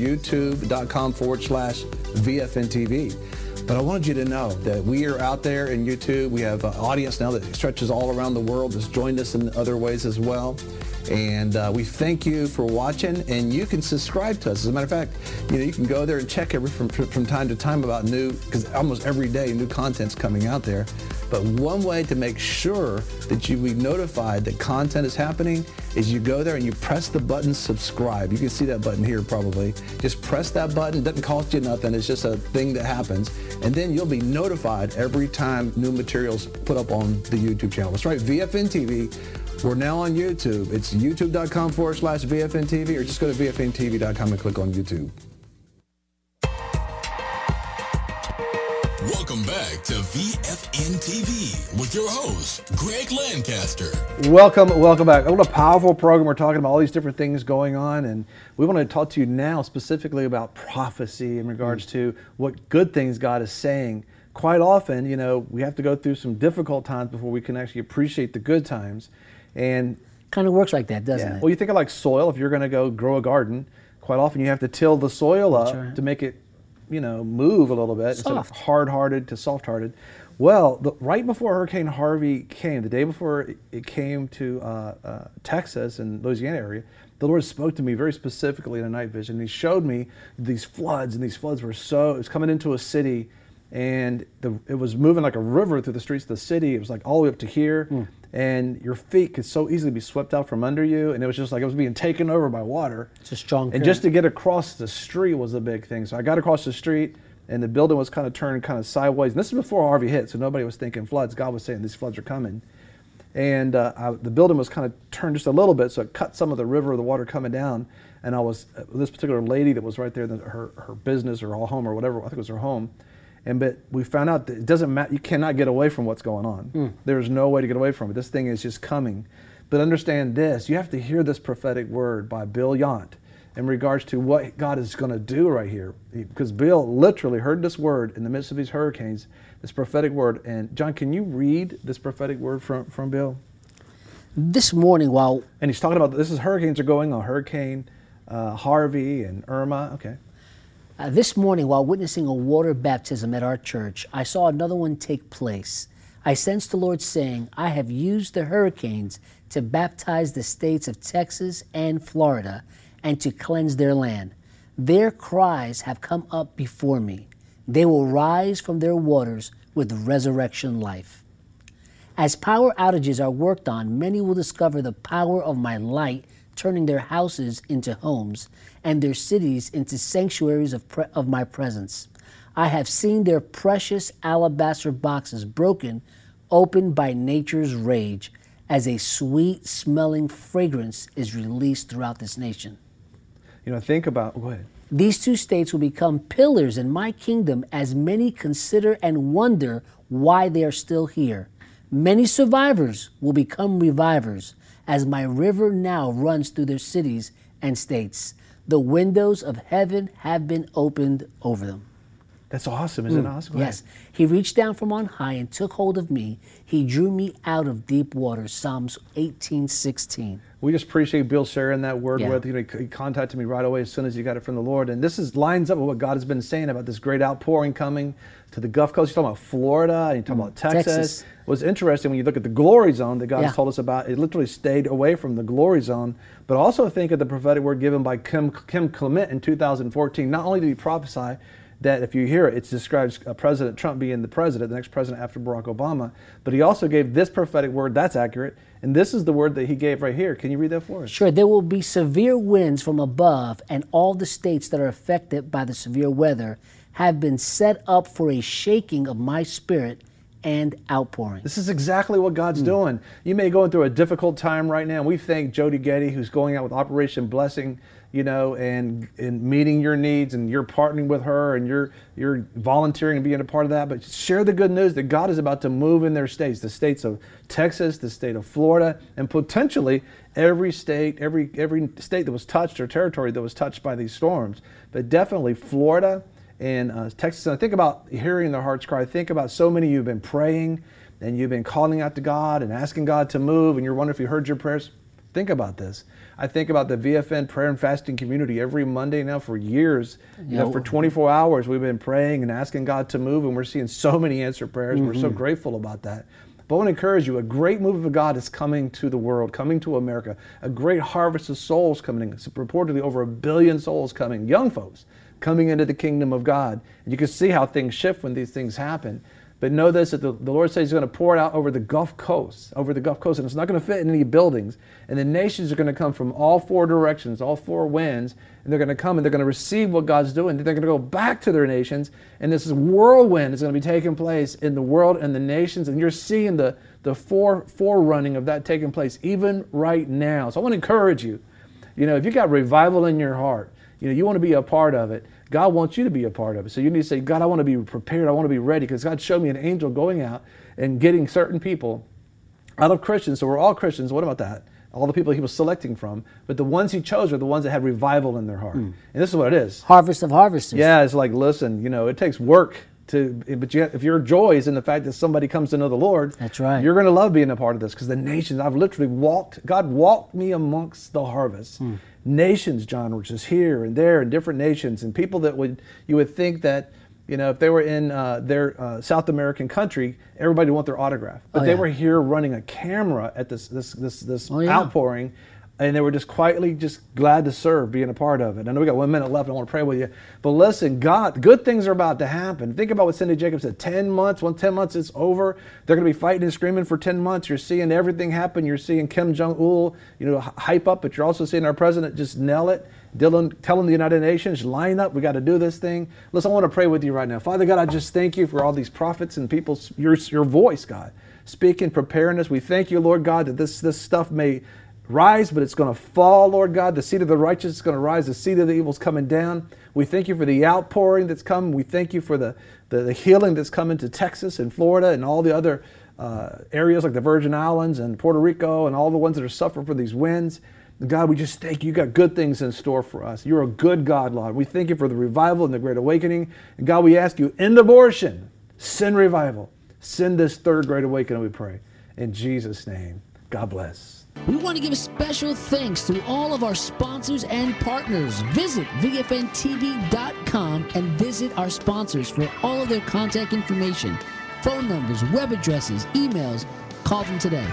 youtube.com/VFNTV. But I wanted you to know that we are out there in YouTube. We have an audience now that stretches all around the world, that's joined us in other ways as well. And we thank you for watching, and you can subscribe to us. As a matter of fact, you know, you can go there and check from time to time about new, because almost every day new content's coming out there. But one way to make sure that you be notified that content is happening is you go there and you press the button subscribe. You can see that button here probably. Just press that button. It doesn't cost you nothing. It's just a thing that happens. And then you'll be notified every time new materials put up on the YouTube channel. That's right, VFN TV. We're now on YouTube. It's youtube.com/VFNTV, or just go to VFNTV.com and click on YouTube. Welcome back to VFN TV with your host, Greg Lancaster. Welcome back. What a powerful program. We're talking about all these different things going on, and we want to talk to you now specifically about prophecy in regards to what good things God is saying. Quite often, you know, we have to go through some difficult times before we can actually appreciate the good times. And kind of works like that, doesn't it? Well, you think of like soil. If you're going to go grow a garden, quite often you have to till the soil up to make it, you know, move a little bit instead of hard-hearted to soft-hearted. Well, right before Hurricane Harvey came, the day before it came to Texas and Louisiana area, the Lord spoke to me very specifically in a night vision. He showed me these floods, and these floods were it was coming into a city, and it was moving like a river through the streets of the city. It was like all the way up to here. And your feet could so easily be swept out from under you, and it was just like it was being taken over by water. It's a strong current. And just to get across the street was a big thing. So I got across the street, and the building was kind of turned kind of sideways. And this is before Harvey hit, so nobody was thinking floods. God was saying these floods are coming. And the building was kind of turned just a little bit, so it cut some of the river, the water coming down. And I was, this particular lady that was right there, her business or home or whatever, I think it was her home. But we found out that it doesn't matter, you cannot get away from what's going on. There's no way to get away from it. This thing is just coming. But understand this, you have to hear this prophetic word by Bill Yount in regards to what God is going to do right here. Because Bill literally heard this word in the midst of these hurricanes, this prophetic word. And John, can you read this prophetic word from Bill? This morning while... And he's talking about, this is hurricanes are going on, Hurricane Harvey and Irma, okay. This morning while witnessing a water baptism at our church, I saw another one take place. I sensed the Lord saying, I have used the hurricanes to baptize the states of Texas and Florida and to cleanse their land. Their cries have come up before me. They will rise from their waters with resurrection life. As power outages are worked on, many will discover the power of my light, turning their houses into homes and their cities into sanctuaries of my presence. I have seen their precious alabaster boxes broken open by nature's rage as a sweet-smelling fragrance is released throughout this nation. You know, think about, go ahead. These two states will become pillars in my kingdom as many consider and wonder why they are still here. Many survivors will become revivers as my river now runs through their cities and states. The windows of heaven have been opened over them. That's awesome, isn't it awesome? Yes. He reached down from on high and took hold of me. He drew me out of deep waters, Psalms 18:16. We just appreciate Bill sharing that word with you. He contacted me right away as soon as he got it from the Lord. And this lines up with what God has been saying about this great outpouring coming to the Gulf Coast. You're talking about Florida, and you're talking about Texas. What's interesting when you look at the glory zone that God has told us about, it literally stayed away from the glory zone. But also think of the prophetic word given by Kim Clement in 2014. Not only did he prophesy that if you hear it, it describes President Trump being the president, the next president after Barack Obama. But he also gave this prophetic word that's accurate. And this is the word that he gave right here. Can you read that for us? Sure. There will be severe winds from above, and all the states that are affected by the severe weather have been set up for a shaking of my spirit and outpouring. This is exactly what God's doing. You may be going through a difficult time right now. We thank Jody Getty, who's going out with Operation Blessing, you know, and meeting your needs, and you're partnering with her, and you're volunteering and being a part of that. But share the good news that God is about to move in their states, the states of Texas, the state of Florida, and potentially every state, every state that was touched or territory that was touched by these storms. But definitely Florida and Texas. And I think about hearing their hearts cry. Think about so many of you have been praying and you've been calling out to God and asking God to move, and you're wondering if He heard your prayers. Think about this. I think about the VFN prayer and fasting community every Monday now for years. You know, for 24 hours we've been praying and asking God to move, and we're seeing so many answered prayers. We're so grateful about that. But I want to encourage you, a great move of God is coming to the world, coming to America. A great harvest of souls coming. It's reportedly over 1 billion souls coming, young folks coming into the kingdom of God. And you can see how things shift when these things happen. But know this, that the Lord says He's going to pour it out over the Gulf Coast, and it's not going to fit in any buildings. And the nations are going to come from all four directions, all four winds, and they're going to come and they're going to receive what God's doing. They're going to go back to their nations, and this whirlwind is going to be taking place in the world and the nations, and you're seeing the forerunning of that taking place even right now. So I want to encourage you, you know, if you got revival in your heart, you know, you want to be a part of it. God wants you to be a part of it. So you need to say, God, I want to be prepared. I want to be ready, because God showed me an angel going out and getting certain people out of Christians. So we're all Christians. What about that? All the people He was selecting from. But the ones He chose are the ones that had revival in their heart. And this is what it is. Harvest of harvesters. Yeah, it's like, listen, you know, it takes work but if your joy is in the fact that somebody comes to know the Lord, that's right. You're going to love being a part of this, because the nations, I've literally God walked me amongst the harvest. Nations, John, which is here and there, and different nations, and people that you would think that, you know, if they were in their South American country, everybody would want their autograph. But they were here running a camera at this outpouring and they were just quietly just glad to serve, being a part of it. I know we got 1 minute left. I want to pray with you. But listen, good things are about to happen. Think about what Cindy Jacobs said. 10 months, when 10 months is over, they're going to be fighting and screaming for 10 months. You're seeing everything happen. You're seeing Kim Jong-un, hype up, but you're also seeing our president just nail it. Telling the United Nations, line up, we got to do this thing. Listen, I want to pray with you right now. Father God, I just thank you for all these prophets and people, your voice, God, speaking, preparing us. We thank you, Lord God, that this stuff may rise, but it's going to fall, Lord God. The seed of the righteous is going to rise. The seed of the evil is coming down. We thank you for the outpouring that's come. We thank you for the healing that's coming to Texas and Florida and all the other areas like the Virgin Islands and Puerto Rico and all the ones that are suffering from these winds. God, we just thank you. You got good things in store for us. You're a good God, Lord. We thank you for the revival and the great awakening. And God, we ask you, end abortion, send revival. Send this third great awakening, we pray. In Jesus' name, God bless. We want to give a special thanks to all of our sponsors and partners. Visit VFNTV.com and visit our sponsors for all of their contact information, phone numbers, web addresses, emails. Call them today.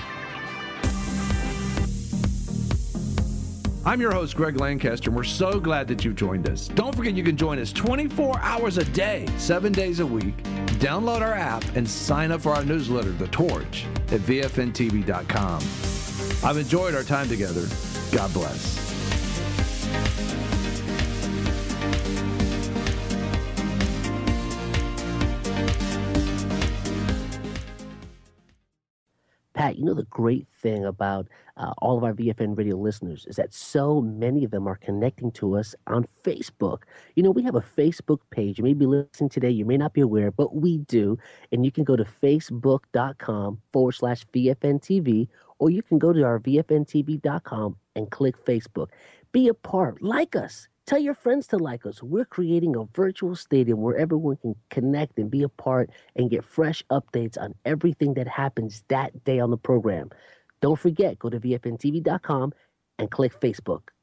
I'm your host, Greg Lancaster, and we're so glad that you've joined us. Don't forget you can join us 24 hours a day, 7 days a week. Download our app and sign up for our newsletter, The Torch, at VFNTV.com. I've enjoyed our time together. God bless. Pat, the great thing about all of our VFN radio listeners is that so many of them are connecting to us on Facebook. We have a Facebook page. You may be listening today. You may not be aware, but we do. And you can go to facebook.com/VFNTV, or you can go to our VFNTV.com and click Facebook. Be a part. Like us. Tell your friends to like us. We're creating a virtual stadium where everyone can connect and be a part and get fresh updates on everything that happens that day on the program. Don't forget, go to VFNTV.com and click Facebook.